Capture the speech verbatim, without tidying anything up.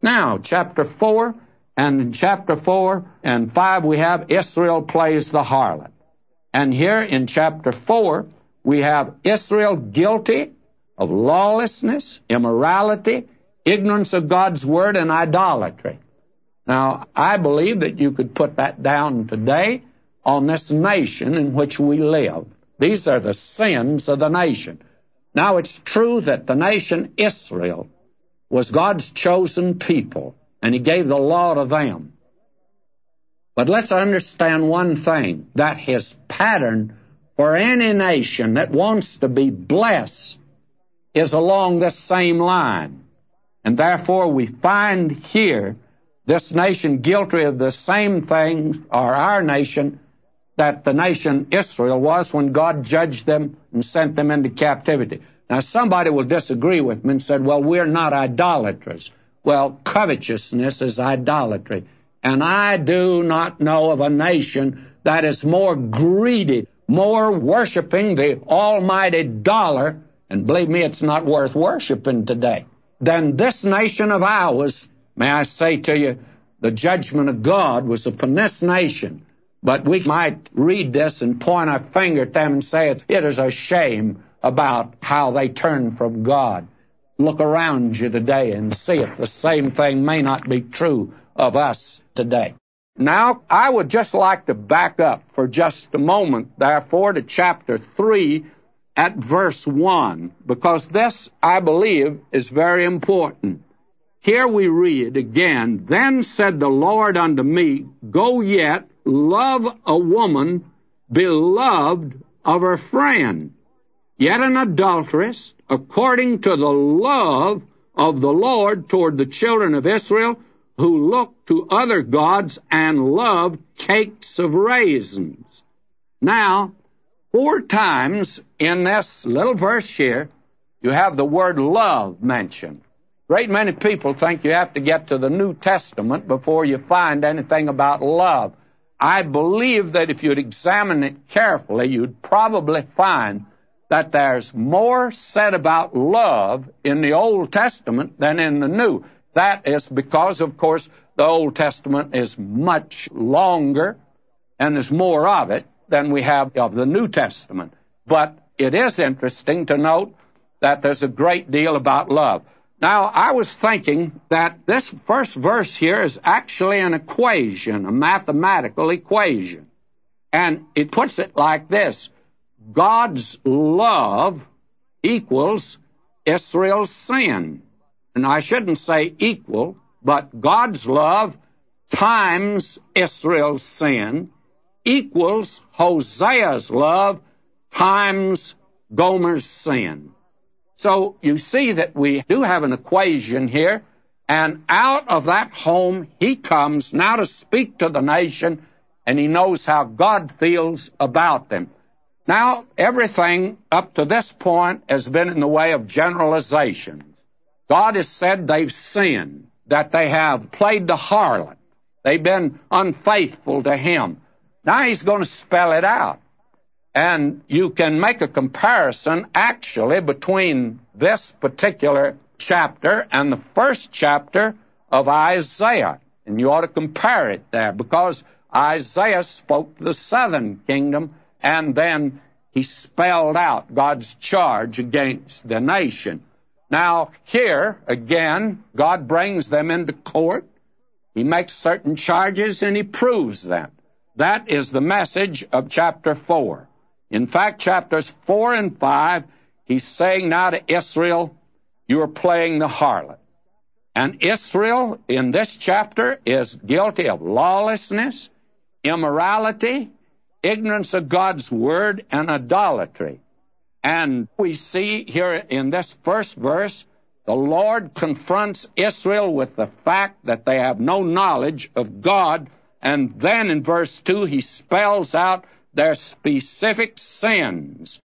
Now, chapter four, and in chapter four and five we have Israel plays the harlot. And here in chapter four, we have Israel guilty of lawlessness, immorality, ignorance of God's word, and idolatry. Now, I believe that you could put that down today on this nation in which we live. These are the sins of the nation. Now, it's true that the nation Israel was God's chosen people, and He gave the law to them. But let's understand one thing, that His pattern for any nation that wants to be blessed is along this same line. And therefore we find here this nation guilty of the same thing, or our nation, that the nation Israel was when God judged them and sent them into captivity. Now somebody will disagree with me and said, well, we're not idolaters. Well, covetousness is idolatry. And I do not know of a nation that is more greedy, more worshiping the almighty dollar, and believe me, it's not worth worshiping today, than this nation of ours. May I say to you, the judgment of God was upon this nation. But we might read this and point our finger at them and say it, it is a shame about how they turn from God. Look around you today and see if the same thing may not be true of us today. Now, I would just like to back up for just a moment, therefore, to chapter three at verse one, because this, I believe, is very important. Here we read again, Then said the Lord unto me, Go yet, love a woman beloved of her friend, yet an adulteress, according to the love of the Lord toward the children of Israel, who look to other gods and love cakes of raisins. Now, four times in this little verse here, you have the word love mentioned. Great many people think you have to get to the New Testament before you find anything about love. I believe that if you'd examine it carefully, you'd probably find that there's more said about love in the Old Testament than in the New. That is because, of course, the Old Testament is much longer and there's more of it than we have of the New Testament. But it is interesting to note that there's a great deal about love. Now, I was thinking that this first verse here is actually an equation, a mathematical equation. And it puts it like this. God's love equals Israel's sin. And I shouldn't say equal, but God's love times Israel's sin equals Hosea's love times Gomer's sin. So you see that we do have an equation here, and out of that home he comes now to speak to the nation, and he knows how God feels about them. Now, everything up to this point has been in the way of generalizations. God has said they've sinned, that they have played the harlot. They've been unfaithful to Him. Now He's going to spell it out. And you can make a comparison, actually, between this particular chapter and the first chapter of Isaiah. And you ought to compare it there, because Isaiah spoke to the southern kingdom, and then he spelled out God's charge against the nation. Now, here, again, God brings them into court. He makes certain charges, and He proves them. That is the message of chapter four. In fact, chapters four and five, He's saying now to Israel, you are playing the harlot. And Israel, in this chapter, is guilty of lawlessness, immorality, ignorance of God's word, and idolatry. And we see here in this first verse, the Lord confronts Israel with the fact that they have no knowledge of God. And then in verse two, He spells out their specific sins.